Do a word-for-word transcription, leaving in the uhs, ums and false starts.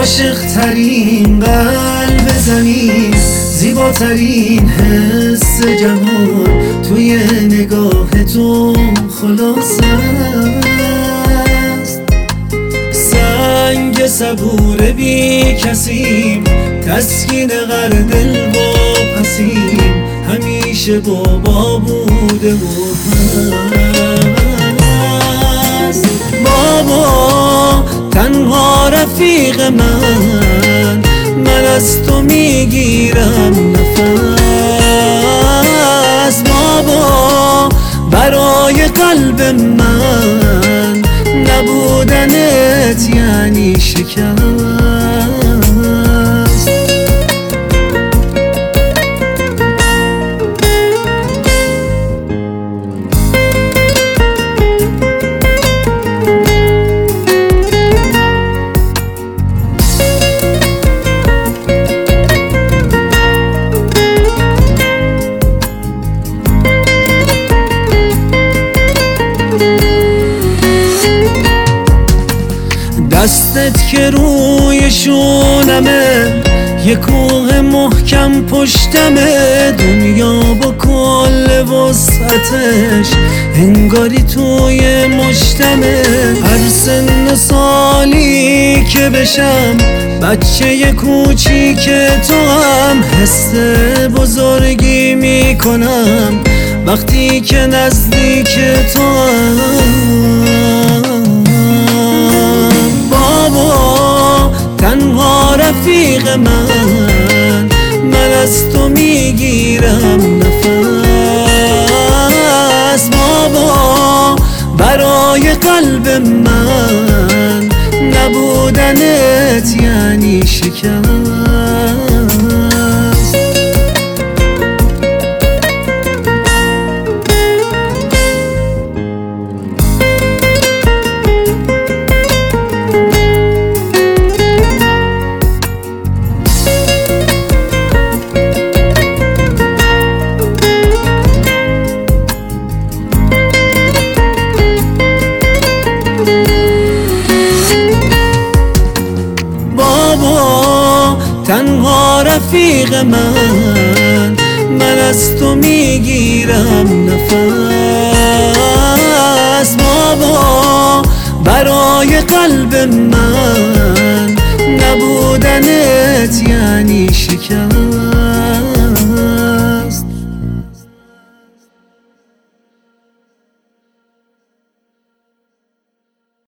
عاشق ترین قلب زمین، زیباترین حس جهان توی نگاه تو خلاصه است. سنگ صبور بی کسیم، تسکین غر دل واپسیم، همیشه بابا بوده و هست. بابا تنها رفیق من، من از تو میگیرم نفس. بابا برای قلب من، نبودنت یعنی شکست. دستت که روی شونمه، یه کوه محکم پشتمه، دنیا با کل وسعتش انگاری توی مشتمه. هر سن سالی که بشم بچه کوچیک تو هم، حس بزرگی میکنم وقتی که نزدیک تو هم. بابا تنها رفیق من، من از تو میگیرم نفس. بابا برای قلب من، نبودنت یعنی شکست. تنها رفیق من، من از تو میگیرم نفس. بابا برای قلب من، نبودنت یعنی شکست.